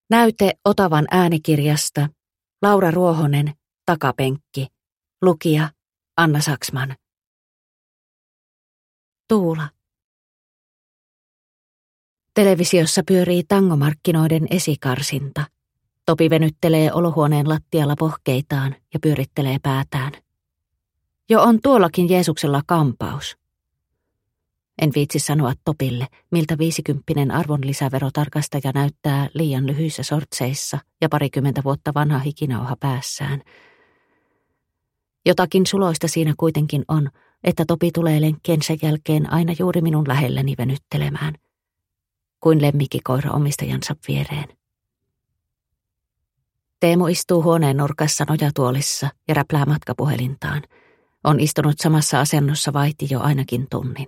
Näyte Otavan äänikirjasta. Laura Ruohonen, takapenkki. Lukija Anna Saksman. Tuula. Televisiossa pyörii tangomarkkinoiden esikarsinta. Topi venyttelee olohuoneen lattialla pohkeitaan ja pyörittelee päätään. Jo on tuollakin Jeesuksella kampaus. En viitsi sanoa Topille, miltä 50 arvonlisäverotarkastaja näyttää liian lyhyissä sortseissa ja 20 vuotta vanha hikinauha päässään. Jotakin suloista siinä kuitenkin on, että Topi tulee lenkkiensä jälkeen aina juuri minun lähelleni venyttelemään, kuin lemmikkikoira omistajansa viereen. Teemu istuu huoneen nurkassa nojatuolissa ja räplää matkapuhelintaan. On istunut samassa asennossa vaiti jo ainakin tunnin.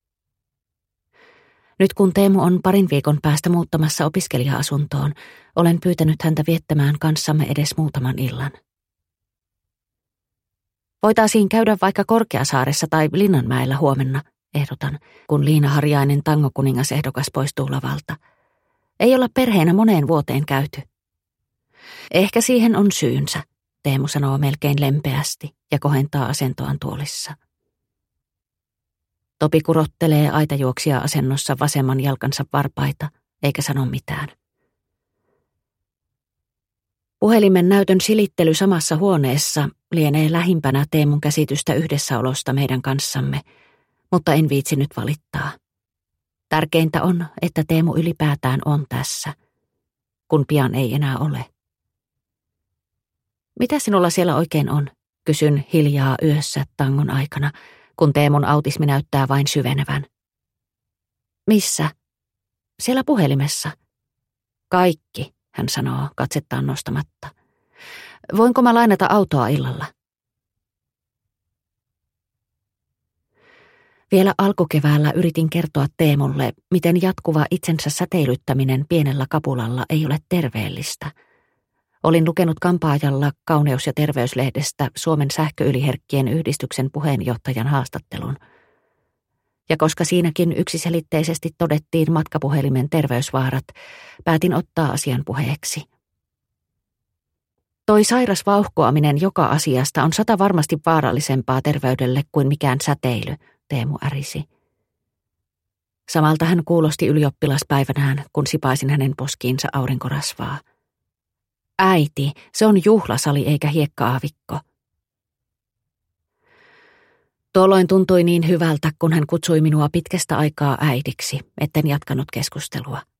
Nyt kun Teemu on parin viikon päästä muuttamassa opiskelija-asuntoon, olen pyytänyt häntä viettämään kanssamme edes muutaman illan. Voitaisiin käydä vaikka Korkeasaaressa tai Linnanmäellä huomenna, ehdotan, kun Liina Harjainen tangokuningasehdokas poistuu lavalta. Ei olla perheenä moneen vuoteen käyty. Ehkä siihen on syynsä, Teemu sanoo melkein lempeästi ja kohentaa asentoaan tuolissa. Topi kurottelee aitajuoksija-asennossa vasemman jalkansa varpaita, eikä sano mitään. Puhelimen näytön silittely samassa huoneessa lienee lähimpänä Teemun käsitystä yhdessäolosta meidän kanssamme, mutta en viitsi nyt valittaa. Tärkeintä on, että Teemu ylipäätään on tässä, kun pian ei enää ole. Mitä sinulla siellä oikein on? Kysyn hiljaa yössä tangon aikana, kun Teemun autismi näyttää vain syvenevän. Missä? Siellä puhelimessa. Kaikki, hän sanoo katsettaan nostamatta. Voinko mä lainata autoa illalla? Vielä alkukeväällä yritin kertoa Teemulle, miten jatkuva itsensä säteilyttäminen pienellä kapulalla ei ole terveellistä. Olin lukenut kampaajalla Kauneus- ja terveyslehdestä Suomen sähköyliherkkien yhdistyksen puheenjohtajan haastattelun. Ja koska siinäkin yksiselitteisesti todettiin matkapuhelimen terveysvaarat, päätin ottaa asian puheeksi. Toi sairas vauhkoaminen joka asiasta on 100 varmasti vaarallisempaa terveydelle kuin mikään säteily, Teemu ärisi. Samalta hän kuulosti ylioppilaspäivänään, kun sipaisin hänen poskiinsa aurinkorasvaa. Äiti, se on juhlasali eikä hiekka-aavikko. Tuolloin tuntui niin hyvältä, kun hän kutsui minua pitkästä aikaa äidiksi, etten jatkanut keskustelua.